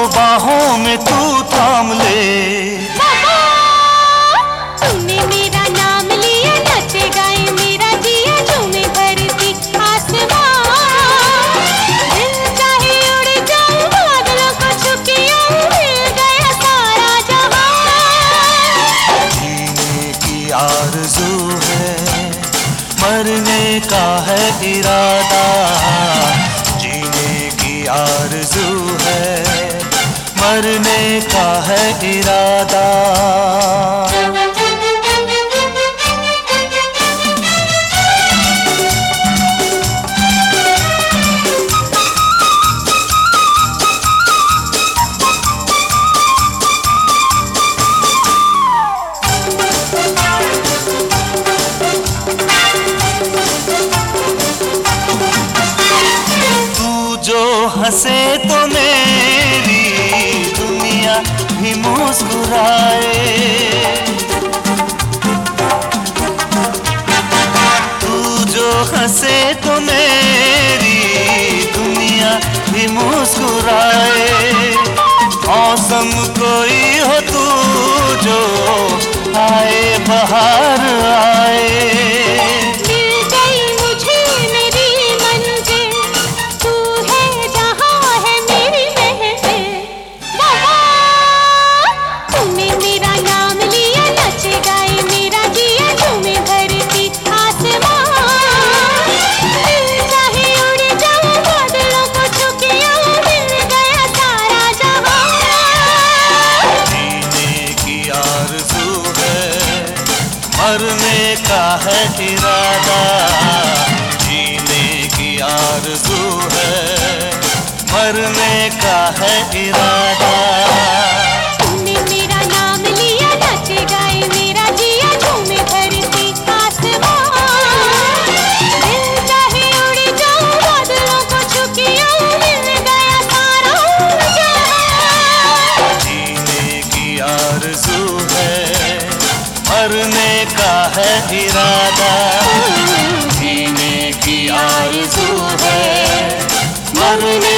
बाहों में तू थाम ले। तूने मेरा नाम लिया, नचे गाए मेरा जिया, झूमे धरती आसमान। दिल चाहे उड़ जाऊं बादलों को छू के आऊं, मिल गया सारा जहां। जीने की आरज़ू है, मरने का है इरादा। जीने की आरज़ू है, मरने का है इरादा। हंसे तो मेरी दुनिया भी मुस्कुराए। तू जो हंसे तो मेरी दुनिया भी मुस्कुराए। मौसम कोई हो तू जो आए बहार आए। मरने का है इरादा। जीने की आरज़ू है, मरने का है इरादा। तूने मेरा नाम लिया, नचे गाए मेरा जिया, झूमे धरती आसमान। दिल चाहे उड़ जाऊं बादलों को छू के आऊं, मिल गया सारा जहां। जीने की आरज़ू है, मरने का है इरादा। जीने की आरज़ू है, मरने